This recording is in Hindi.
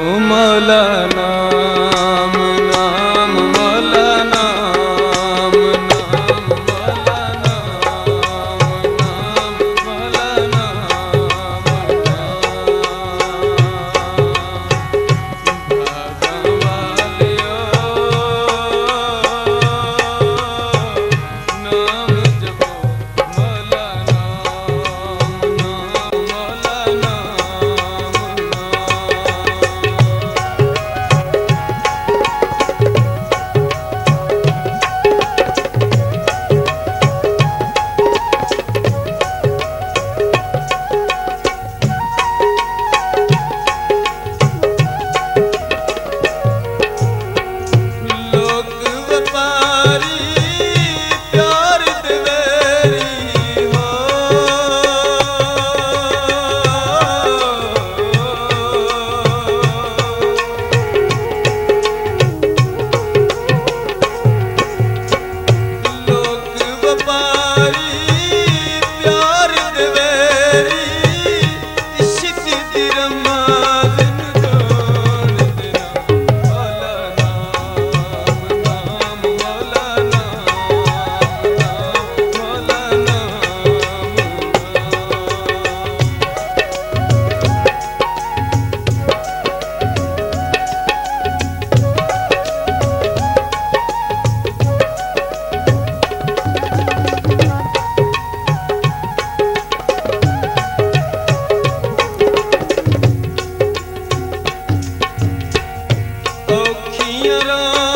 मौला नाम नाम मौला नाम नाम मौला नाम नाम मौला नाम भगवालियो नाम जपो मौला नाम नाम मौला नाम लोक व्यापारी प्यार दिवेरी हो लोक व्यापारी प्यार दिवेरी इश्क दी रमाज़न जोन देना मौला नाम नाम मौला नाम नाम मौला नाम औखियां